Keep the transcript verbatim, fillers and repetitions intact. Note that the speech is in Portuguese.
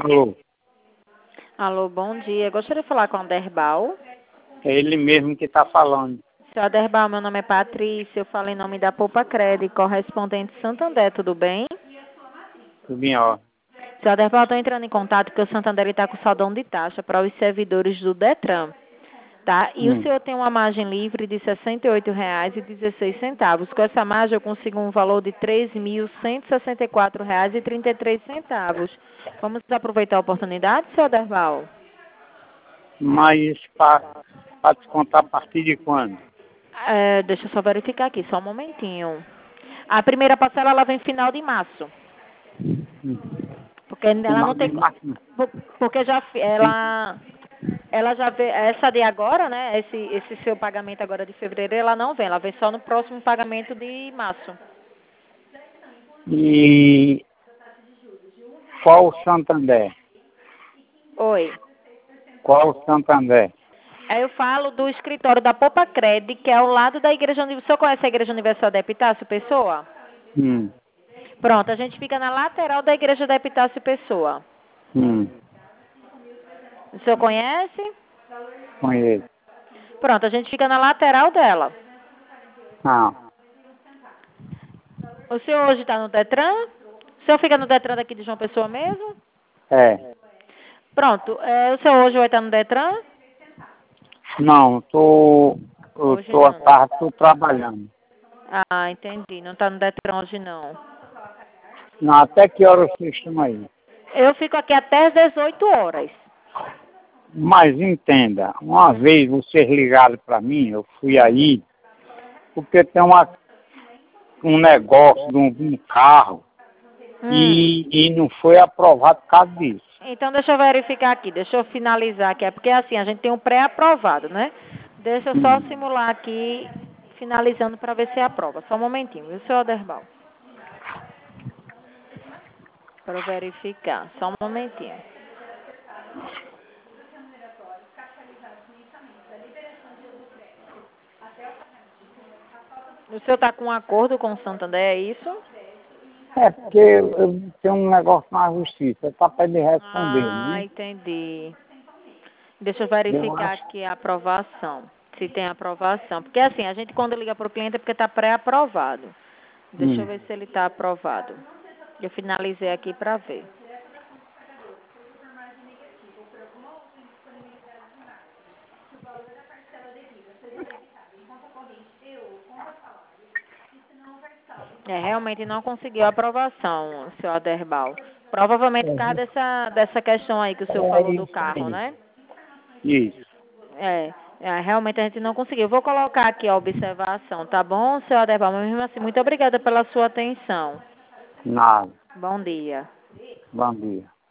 Alô, Alô, bom dia. Gostaria de falar com o Aderbal. é ele mesmo que está falando. Seu Aderbal, meu nome é Patrícia, eu falo em nome da Poupa Crédito, correspondente Santander, tudo bem? Tudo bem, ó. Seu Aderbal, estou entrando em contato porque o Santander está com saldão de taxa para os servidores do Detran, tá? E o Hum. senhor tem uma margem livre de sessenta e oito reais e dezesseis centavos. Com essa margem eu consigo um valor de três mil cento e sessenta e quatro reais e trinta e três centavos. Vamos aproveitar a oportunidade, seu Aderbal? Mas para descontar a partir de quando? É, deixa eu só verificar aqui, só um momentinho. A primeira parcela ela vem final de março. Hum. Porque ela Final não de tem. março. por- Porque já fi- Tem. ela. Ela já vê. Essa de agora, né? Esse, esse seu pagamento agora de fevereiro, ela não vem. Ela vem só no próximo pagamento de março. E qual o Santander? Oi. Qual o Santander? Aí eu falo do escritório da Poupa Cred, que é ao lado da igreja. Uni- O senhor conhece a Igreja Universal da Epitácio Pessoa? Hum. Pronto, a gente fica na lateral da igreja da Epitácio Pessoa. Hum. O senhor conhece? Conheço. Pronto, a gente fica na lateral dela. Ah, O senhor hoje está no Detran? O senhor fica no Detran daqui de João Pessoa mesmo? é. Pronto, é, o senhor hoje vai estar no Detran? Não, tô, eu Hoje tô à não. tarde, tô trabalhando. Ah, entendi. Não está no Detran hoje não. Não, até que horas vocês estão aí? Eu fico aqui até às dezoito horas. Mas entenda, uma vez vocês ligaram para mim, eu fui aí, porque tem uma, um negócio de um, de um carro Hum. e, e não foi aprovado por causa disso. Então deixa eu verificar aqui, deixa eu finalizar aqui. É porque assim, a gente tem um pré-aprovado, né? Deixa eu só Hum. simular aqui, finalizando para ver se é aprova. Só um momentinho, viu, seu Aderbal? Para eu verificar. Só um momentinho. O senhor está com um acordo com o Santander, é isso? É porque eu tenho um negócio na justiça, está para ele responder, Ah, né? entendi. Deixa eu Eu verificar acho. aqui a aprovação. Se tem aprovação. Porque assim, a gente quando liga para o cliente é porque está pré-aprovado. Deixa eu Hum. ver se ele está aprovado. Eu finalizei aqui para ver. É, realmente não conseguiu aprovação, seu Aderbal. Provavelmente por causa dessa, dessa questão aí que o senhor É, é falou do isso carro, aí. né? Isso. É, é, realmente a gente não conseguiu. Vou colocar aqui a observação, tá bom, seu Aderbal? Mas mesmo assim, muito obrigada pela sua atenção. Nada. Bom dia. Bom dia.